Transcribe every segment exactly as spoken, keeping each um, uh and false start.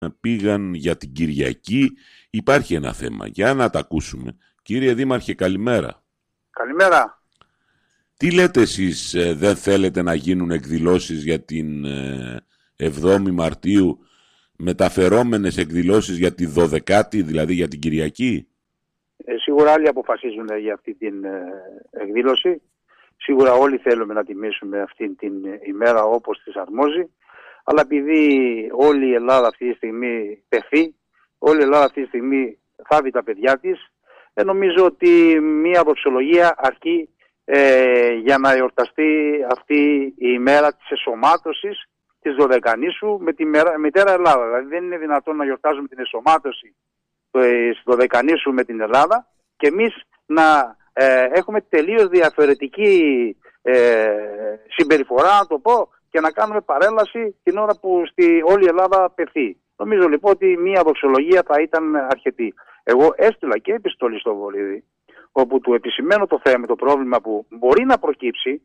πήγαν για την Κυριακή. Υπάρχει ένα θέμα. Για να τα ακούσουμε. Κύριε Δήμαρχε, καλημέρα. Καλημέρα. Τι λέτε εσείς, ε, δεν θέλετε να γίνουν εκδηλώσεις για την ε, εβδόμη Μαρτίου, μεταφερόμενες εκδηλώσεις για τη δωδεκάτη, δηλαδή για την Κυριακή? Ε, σίγουρα άλλοι αποφασίζουν για αυτή την ε, εκδήλωση. Σίγουρα όλοι θέλουμε να τιμήσουμε αυτή την ημέρα όπως της αρμόζει. Αλλά επειδή όλη η Ελλάδα αυτή τη στιγμή πεθεί, όλη η Ελλάδα αυτή τη στιγμή θάβει τα παιδιά της, ε, νομίζω ότι μία δοξολογία αρκεί ε, για να εορταστεί αυτή η ημέρα της εσωμάτωσης της Δωδεκανήσου με τη μέρα, μητέρα Ελλάδα. Δηλαδή δεν είναι δυνατόν να γιορτάζουμε την εσωμάτωση της Δωδεκανήσου με την Ελλάδα και εμείς να ε, έχουμε τελείως διαφορετική ε, συμπεριφορά, να το πω, και να κάνουμε παρέλαση την ώρα που στη όλη η Ελλάδα πεθεί. Νομίζω λοιπόν ότι μία δοξολογία θα ήταν αρκετή. Εγώ έστειλα και επιστολή στο Βορίδη, όπου του επισημαίνω το θέμα, το πρόβλημα που μπορεί να προκύψει,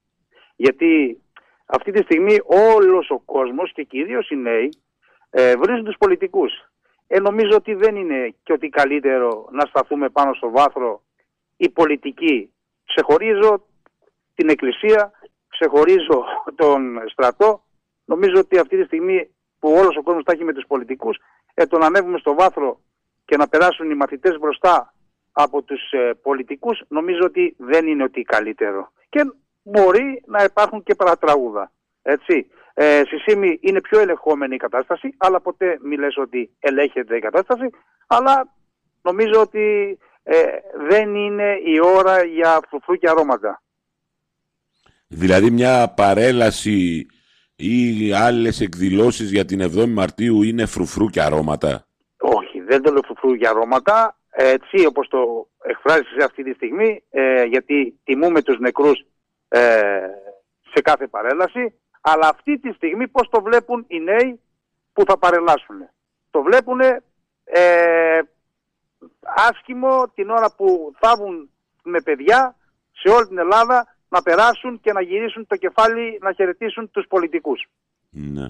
γιατί αυτή τη στιγμή όλος ο κόσμος και κυρίως οι νέοι ε, βρίζουν τους πολιτικούς. Ε, νομίζω ότι δεν είναι και ότι καλύτερο να σταθούμε πάνω στο βάθρο οι πολιτικοί. Ξεχωρίζω την Εκκλησία, ξεχωρίζω τον στρατό. Νομίζω ότι αυτή τη στιγμή που όλος ο κόσμος τα έχει με τους πολιτικούς, ε, το να ανέβουμε στο βάθρο και να περάσουν οι μαθητές μπροστά από τους ε, πολιτικούς, νομίζω ότι δεν είναι ότι καλύτερο. Και μπορεί να υπάρχουν και παρατράγουδα. Έτσι. Ε, στη ΣΥΜΗ είναι πιο ελεγχόμενη η κατάσταση, αλλά ποτέ μη λες ότι ελέγχεται η κατάσταση, αλλά νομίζω ότι ε, δεν είναι η ώρα για φρουφρού και αρώματα. Δηλαδή μια παρέλαση ή άλλες εκδηλώσεις για την εβδόμη Μαρτίου είναι φρουφρού και αρώματα? Όχι, δεν το λέω φρουφρού και αρώματα, έτσι όπως το εκφράζεις αυτή τη στιγμή, ε, γιατί τιμούμε τους νεκρούς ε, σε κάθε παρέλαση, αλλά αυτή τη στιγμή πώς το βλέπουν οι νέοι που θα παρελάσουν? Το βλέπουν ε, άσχημο την ώρα που θα βγουν με παιδιά σε όλη την Ελλάδα να περάσουν και να γυρίσουν το κεφάλι να χαιρετήσουν τους πολιτικούς. Ναι.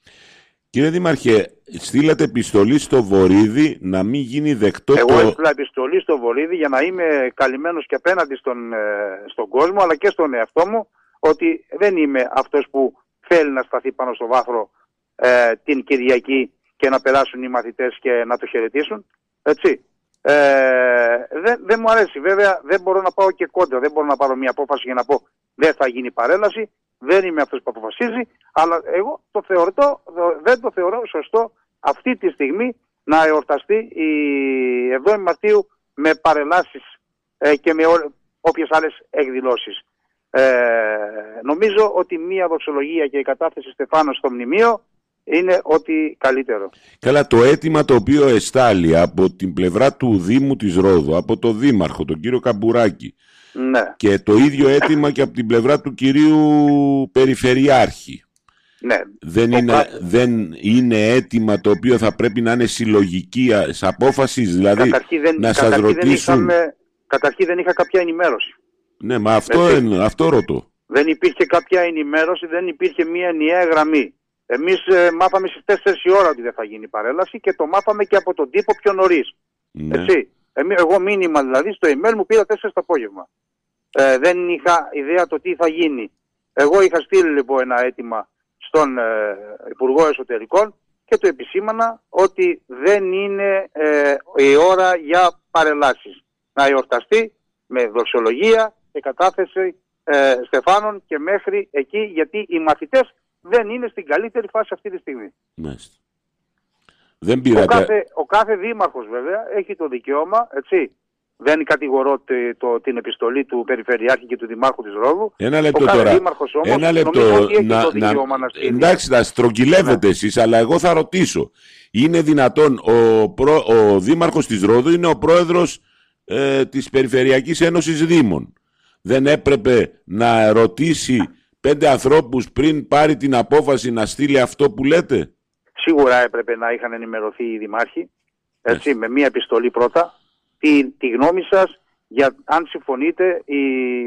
Κύριε Δήμαρχε, στείλατε επιστολή στο Βορίδη να μην γίνει δεκτό. Εγώ το... έστειλα επιστολή στο Βορίδη για να είμαι καλυμμένος και απέναντι στον, ε, στον κόσμο, αλλά και στον εαυτό μου, ότι δεν είμαι αυτός που θέλει να σταθεί πάνω στο βάθρο ε, την Κυριακή και να περάσουν οι μαθητές και να το χαιρετήσουν. Έτσι. Ε, δεν, δεν μου αρέσει. Βέβαια δεν μπορώ να πάω και κόντρα. Δεν μπορώ να πάρω μια απόφαση για να πω δεν θα γίνει παρέλαση. Δεν είμαι αυτός που αποφασίζει. Αλλά εγώ το θεωρώ, δεν το θεωρώ σωστό αυτή τη στιγμή να εορταστεί η εβδόμη Μαρτίου με παρελάσεις ε, και με ό, όποιες άλλες εκδηλώσεις. Ε, νομίζω ότι μία δοξολογία και η κατάθεση Στεφάνου στο μνημείο είναι ότι καλύτερο. Καλά, το αίτημα το οποίο εστάλει από την πλευρά του Δήμου της Ρόδου, από το Δήμαρχο, τον κύριο Καμπουράκη, ναι, και το ίδιο αίτημα και από την πλευρά του κυρίου Περιφερειάρχη. Ναι. Δεν είναι, κάθε... δεν είναι αίτημα το οποίο θα πρέπει να είναι συλλογική απόφαση, δηλαδή δεν, να σας ρωτήσουν... Δεν είχαμε, καταρχήν δεν είχα κάποια ενημέρωση. Ναι, μα αυτό, είναι, αυτό ρωτώ. Δεν υπήρχε κάποια ενημέρωση, δεν υπήρχε μία ενιαία γραμμή. Εμείς ε, μάθαμε στις τέσσερις η ώρα ότι δεν θα γίνει παρέλαση και το μάθαμε και από τον τύπο πιο νωρίς. Ναι. Έτσι. Εμείς, εγώ μήνυμα δηλαδή στο email μου πήρα τέσσερις το απόγευμα. Ε, δεν είχα ιδέα το τι θα γίνει. Εγώ είχα στείλει λοιπόν ένα αίτημα στον ε, Υπουργό Εσωτερικών και του επισήμανα ότι δεν είναι ε, η ώρα για παρελάσεις. Να εορταστεί με δοξολογία και κατάθεση ε, Στεφάνων και μέχρι εκεί, γιατί οι μαθητές δεν είναι στην καλύτερη φάση αυτή τη στιγμή. Μάλιστα. Δεν πήρατε... ο, κάθε, ο κάθε δήμαρχος βέβαια έχει το δικαίωμα, έτσι, δεν κατηγορώ τε, το, την επιστολή του Περιφερειάρχη και του Δημάρχου της Ρόδου. Ένα λεπτό ο κάθε τώρα. Δήμαρχος όμως Ένα λεπτό. νομίζω ότι έχει να, το δικαίωμα να, να στείλει. Εντάξει, να στρογγυλεύετε ναι. εσείς, αλλά εγώ θα ρωτήσω. Είναι δυνατόν, ο, προ, ο Δήμαρχος της Ρόδου είναι ο πρόεδρος ε, της Περιφερειακής Ένωσης Δήμων. Δεν έπρεπε να ρωτήσει πέντε ανθρώπους πριν πάρει την απόφαση να στείλει αυτό που λέτε? Σίγουρα έπρεπε να είχαν ενημερωθεί οι δημάρχοι, έτσι, με μία επιστολή πρώτα, τη, τη γνώμη σας για αν συμφωνείτε η,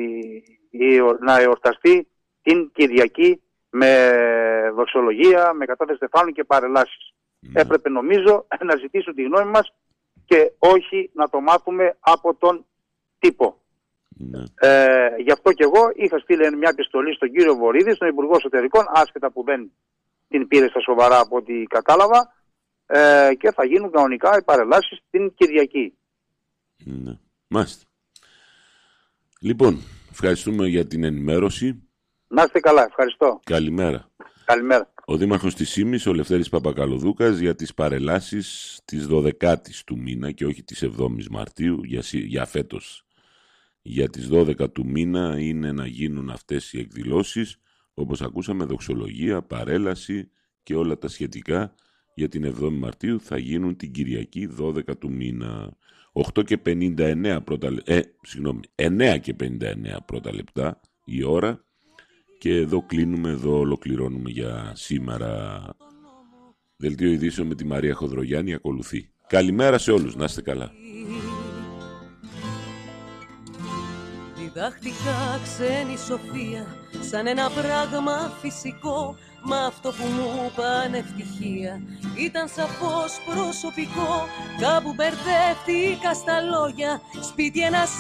η, να εορταστεί την Κυριακή με δοξολογία, με κατάθεση Στεφάνου και παρελάσεις. Ναι. Έπρεπε νομίζω να ζητήσουν τη γνώμη μας και όχι να το μάθουμε από τον τύπο. Ναι. Ε, γι' αυτό και εγώ είχα στείλει μια επιστολή στον κύριο Βορίδη, στον Υπουργό Εσωτερικών, άσχετα που δεν την πήρε στα σοβαρά από ό,τι κατάλαβα, ε, και θα γίνουν κανονικά οι παρελάσεις την Κυριακή. Ναι. Μάλιστα. Λοιπόν, ευχαριστούμε για την ενημέρωση. Να είστε καλά, ευχαριστώ. Καλημέρα. Καλημέρα. Ο Δήμαρχος της Ήμνης, ο Λευτέρης Παπακαλοδούκας, για τις παρελάσεις της δωδεκάτης του μήνα και όχι της εβδόμης Μαρτίου, για, για φέτος. Για τις δώδεκα του μήνα είναι να γίνουν αυτές οι εκδηλώσεις, όπως ακούσαμε, δοξολογία, παρέλαση και όλα τα σχετικά. Για την εβδόμη Μαρτίου θα γίνουν την Κυριακή δώδεκα του μήνα. οκτώ και πενήντα εννέα πρώτα, ε, συγγνώμη, εννέα και πενήντα εννέα πρώτα λεπτά η ώρα. Και εδώ κλείνουμε, εδώ ολοκληρώνουμε για σήμερα. Δελτίο ειδήσεων με τη Μαρία Χοδρογιάννη ακολουθεί. Καλημέρα σε όλους, να είστε καλά. Διδάχτηκα ξένη σοφία σαν ένα πράγμα φυσικό, μα αυτό που μου πάνε ευτυχία ήταν σαφώς προσωπικό. Κάπου μπερδεύτηκα στα λόγια, σπίτι ένα